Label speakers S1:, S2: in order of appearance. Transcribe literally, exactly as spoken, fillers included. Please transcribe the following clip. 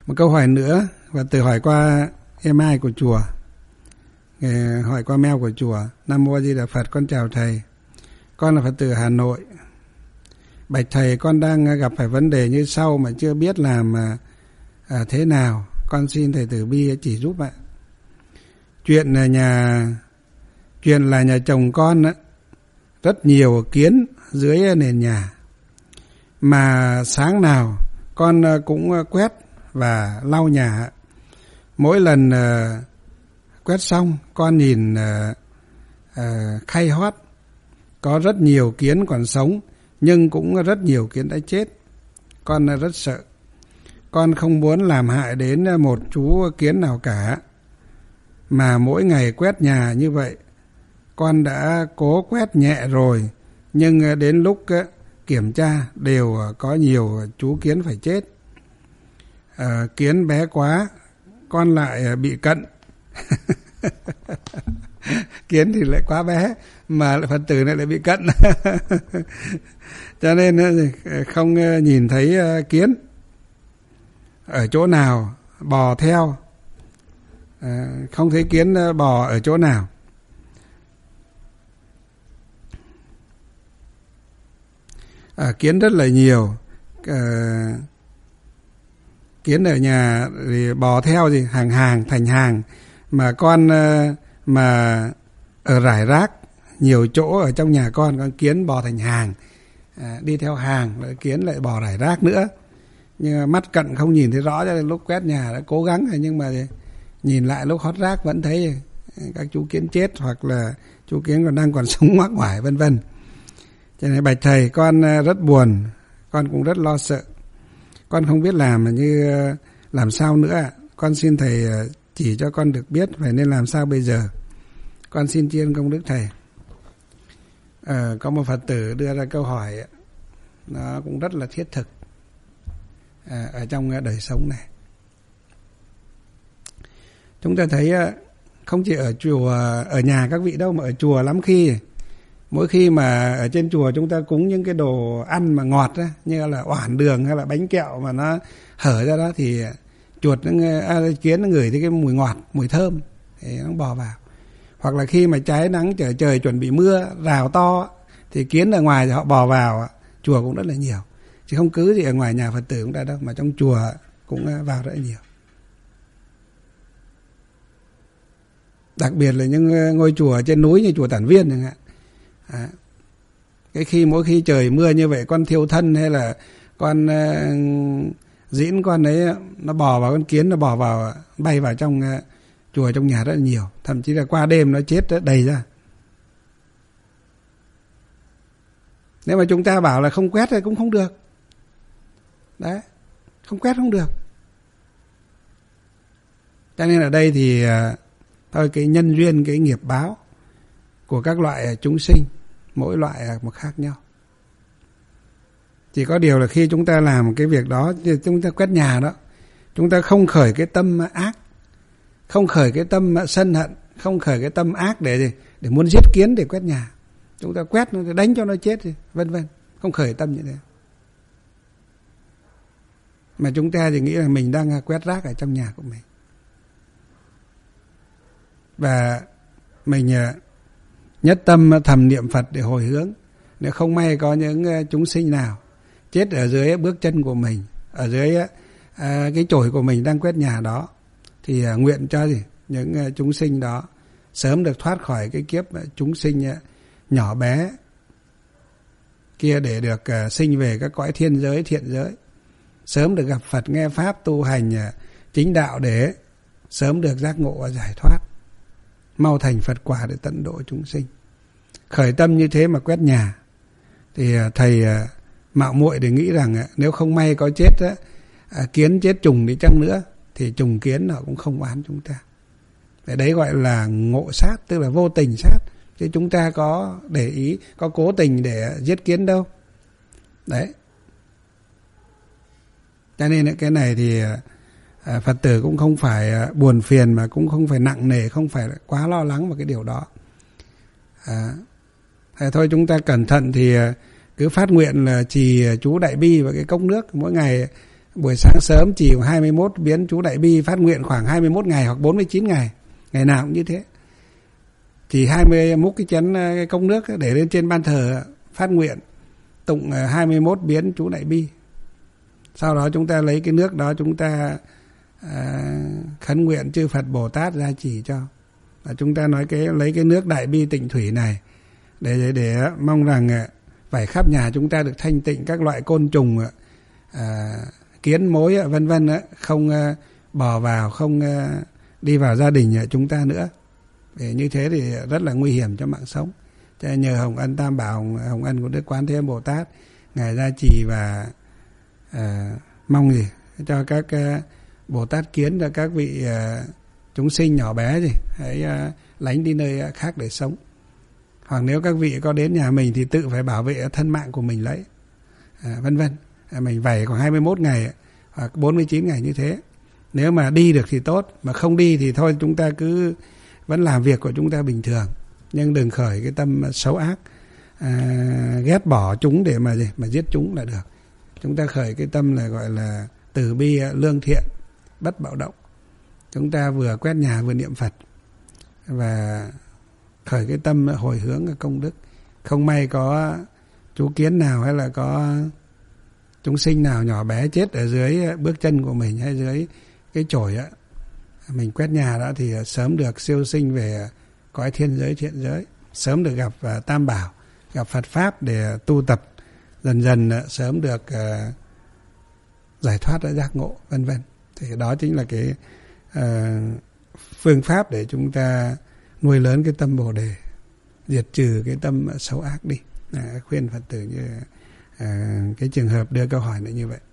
S1: Một câu hỏi nữa, và từ hỏi qua email của chùa, hỏi qua mail của chùa. Nam Mô A Di Đà Phật, con chào thầy. Con là Phật tử Hà Nội. Bạch thầy, con đang gặp phải vấn đề như sau mà chưa biết làm à, thế nào. Con xin thầy từ bi chỉ giúp ạ. Chuyện là nhà chuyện là nhà chồng con á, rất nhiều kiến dưới nền nhà, mà sáng nào con cũng quét và lau nhà. Mỗi lần uh, quét xong, con nhìn uh, uh, khay hót, có rất nhiều kiến còn sống, nhưng cũng rất nhiều kiến đã chết. Con uh, rất sợ. Con không muốn làm hại đến một chú kiến nào cả, mà mỗi ngày quét nhà như vậy, con đã cố quét nhẹ rồi, nhưng đến lúc uh, kiểm tra đều uh, có nhiều chú kiến phải chết. À, kiến bé quá, con lại bị cận. Kiến thì lại quá bé, mà Phật tử này lại bị cận. Cho nên không nhìn thấy kiến ở chỗ nào bò theo, à, không thấy kiến bò ở chỗ nào. À, kiến rất là nhiều. À, kiến ở nhà thì bò theo gì hàng hàng thành hàng, mà con mà ở rải rác nhiều chỗ ở trong nhà con, con kiến bò thành hàng, à, đi theo hàng, kiến lại bò rải rác nữa. Nhưng mà mắt cận không nhìn thấy rõ, cho nên lúc quét nhà đã cố gắng rồi, nhưng mà nhìn lại lúc hót rác vẫn thấy các chú kiến chết, hoặc là chú kiến còn đang còn sống ngoác ngoải vân vân. Cho nên bạch thầy, con rất buồn, con cũng rất lo sợ. Con không biết làm như làm sao nữa. Con xin thầy chỉ cho con được biết phải nên làm sao bây giờ. Con xin tri ân công đức thầy. À, có một Phật tử đưa ra câu hỏi, nó cũng rất là thiết thực à, ở trong đời sống này. Chúng ta thấy không chỉ ở chùa, ở nhà các vị đâu, mà ở chùa lắm khi, mỗi khi mà ở trên chùa chúng ta cúng những cái đồ ăn mà ngọt đó, như là oản đường hay là bánh kẹo mà nó hở ra đó, thì chuột nó, à, kiến nó ngửi thấy cái mùi ngọt, mùi thơm thì nó bò vào. Hoặc là khi mà trái nắng trời trời chuẩn bị mưa, rào to, thì kiến ở ngoài thì họ bò vào. Chùa cũng rất là nhiều, chứ không cứ gì ở ngoài nhà Phật tử cũng đã đâu, mà trong chùa cũng vào rất là nhiều. Đặc biệt là những ngôi chùa trên núi như chùa Tản Viên chẳng hạn. À, cái khi mỗi khi trời mưa như vậy, con thiêu thân hay là con uh, diễn con ấy, nó bò vào, con kiến nó bò vào, bay vào trong uh, chùa, trong nhà rất là nhiều. Thậm chí là qua đêm nó chết đầy ra. Nếu mà chúng ta bảo là không quét thì cũng không được. Đấy, không quét không được. Cho nên ở đây thì uh, thôi cái nhân duyên, cái nghiệp báo của các loại chúng sinh, mỗi loại một khác nhau. Chỉ có điều là khi chúng ta làm cái việc đó, chúng ta quét nhà đó, chúng ta không khởi cái tâm ác, không khởi cái tâm sân hận, không khởi cái tâm ác để để muốn giết kiến để quét nhà. Chúng ta quét nó đánh cho nó chết, vân vân, không khởi tâm như thế. Mà chúng ta thì nghĩ là mình đang quét rác ở trong nhà của mình, và mình nhất tâm thầm niệm Phật để hồi hướng. Nếu không may có những chúng sinh nào chết ở dưới bước chân của mình, ở dưới à, cái chổi của mình đang quét nhà đó, thì à, nguyện cho gì những à, chúng sinh đó sớm được thoát khỏi cái kiếp à, chúng sinh à, nhỏ bé kia, để được à, sinh về các cõi thiên giới, thiện giới, sớm được gặp Phật, nghe Pháp, tu hành à, chính đạo, để sớm được giác ngộ và giải thoát, mau thành Phật quả để tận độ chúng sinh. Khởi tâm như thế mà quét nhà, thì thầy mạo muội để nghĩ rằng nếu không may có chết á, kiến chết trùng đi chăng nữa, thì trùng kiến họ cũng không oán chúng ta. Để đấy gọi là ngộ sát, tức là vô tình sát. Chứ chúng ta có để ý, có cố tình để giết kiến đâu. Đấy. Cho nên cái này thì Phật tử cũng không phải buồn phiền, mà cũng không phải nặng nề, không phải quá lo lắng vào cái điều đó. À, thôi chúng ta cẩn thận thì cứ phát nguyện là trì chú Đại Bi và cái cốc nước, mỗi ngày buổi sáng sớm chiều hai mươi mốt biến chú Đại Bi phát nguyện khoảng hai mươi mốt ngày hoặc bốn mươi chín ngày, ngày nào cũng như thế. Chỉ hai mươi múc cái chén cái cốc nước để lên trên ban thờ phát nguyện tụng hai mươi mốt biến chú Đại Bi. Sau đó chúng ta lấy cái nước đó chúng ta à, khấn nguyện chư Phật Bồ Tát gia trì cho. Và chúng ta nói cái lấy cái nước Đại Bi tịnh thủy này để để, để mong rằng phải khắp nhà chúng ta được thanh tịnh các loại côn trùng, à, kiến mối vân vân không à, bò vào, không à, đi vào gia đình chúng ta nữa. Để như thế thì rất là nguy hiểm cho mạng sống. Cho nên nhờ hồng ân Tam Bảo, hồng ân của Đức Quán Thế Âm Bồ Tát, ngài gia trì và à, mong gì cho các à, Bồ Tát kiến, cho các vị à, chúng sinh nhỏ bé gì hãy à, lánh đi nơi khác để sống. Hoặc nếu các vị có đến nhà mình thì tự phải bảo vệ thân mạng của mình lấy, à, vân vân. À, mình vẩy khoảng hai mươi mốt ngày hoặc bốn mươi chín ngày như thế. Nếu mà đi được thì tốt, mà không đi thì thôi chúng ta cứ vẫn làm việc của chúng ta bình thường, nhưng đừng khởi cái tâm xấu ác, à, ghét bỏ chúng để mà gì mà giết chúng là được. Chúng ta khởi cái tâm là gọi là từ bi lương thiện, bất bạo động. Chúng ta vừa quét nhà vừa niệm Phật và khởi cái tâm hồi hướng công đức. Không may có chú kiến nào hay là có chúng sinh nào nhỏ bé chết ở dưới bước chân của mình hay dưới cái chổi á, mình quét nhà đó thì sớm được siêu sinh về cõi thiên giới thiện giới, sớm được gặp uh, Tam Bảo, gặp Phật Pháp để tu tập dần dần, uh, sớm được uh, giải thoát ra giác ngộ, vân vân. Thì đó chính là cái uh, phương pháp để chúng ta nuôi lớn cái tâm Bồ Đề, diệt trừ cái tâm xấu ác đi. À, khuyên Phật tử như uh, cái trường hợp đưa câu hỏi này như vậy.